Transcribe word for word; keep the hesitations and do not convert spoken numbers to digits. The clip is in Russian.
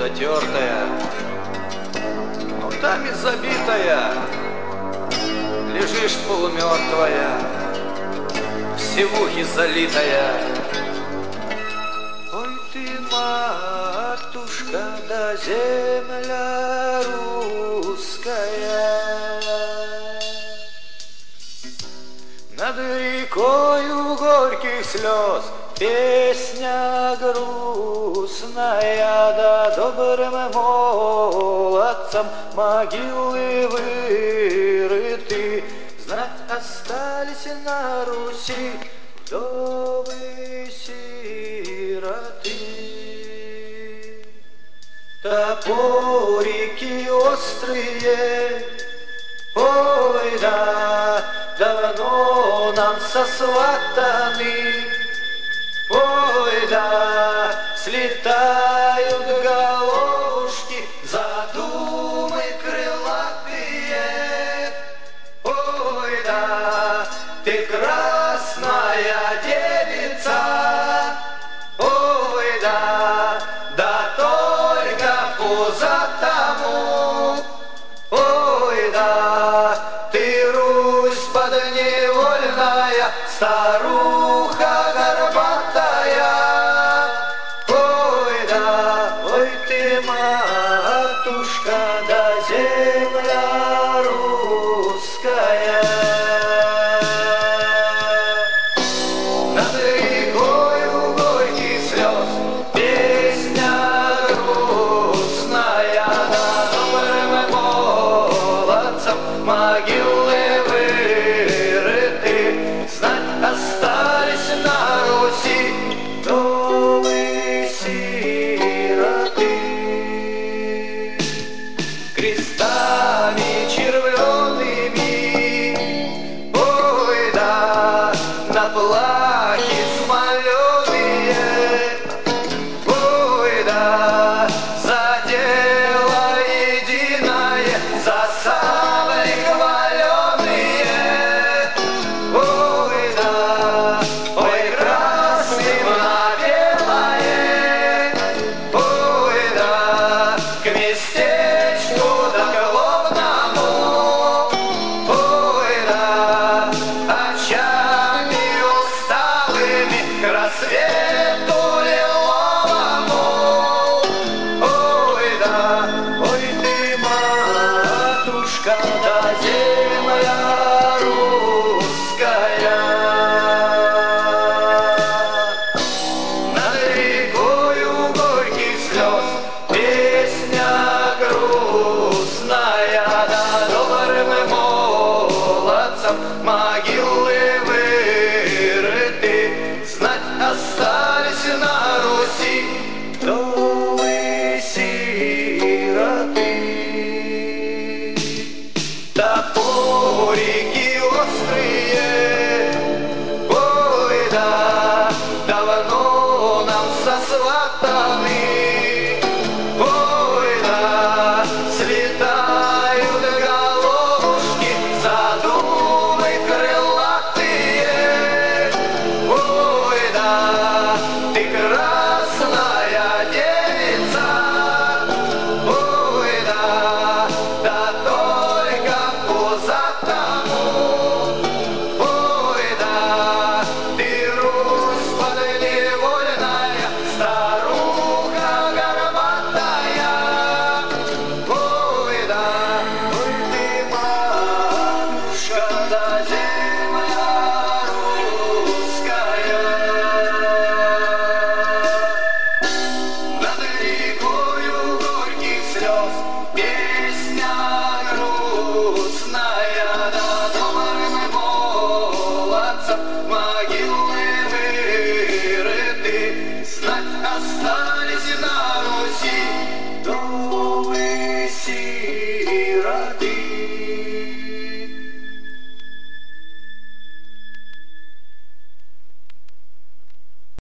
недотертая, но там и забитая, лежишь полумертвая, в сивухе залитая. Ой ты, матушка, да земля русская, над рекою горьких слез песня грустная, да добрым молодцам могилы вырыты. Знать остались на Руси вдовы сироты. Топорики острые, ой да, давно нам сосватаны. Ой да, слетают головушки, задумы крылатые. Ой да, ты красная девица. Ой да, да только пузатому. Ой да, ты Русь подневольная, старуха горбатая. Ой да, ой ты, матушка, да земля русская. Над рекою горьких слез песня грустная, да добрым молодцам могилы вырыты. Знать остались на Руси вдовы сироты. Крестами червлеными, ой да, на плахе смоленые. Ой да, за дело единое, за сабли хваленые. Ой да, ой красным на белое. Ой да, к местечку да к лобному. Ой да, очами усталыми к рассвету лиловому. Ой да, ой ты, матушка, да земля русская. Над рекою горьких слез песня грустная, да добрым молодцам могилы вырыты. Знать остались на Руси вдовы сироты. Топорики острые, ой да, давно нам сосватаны.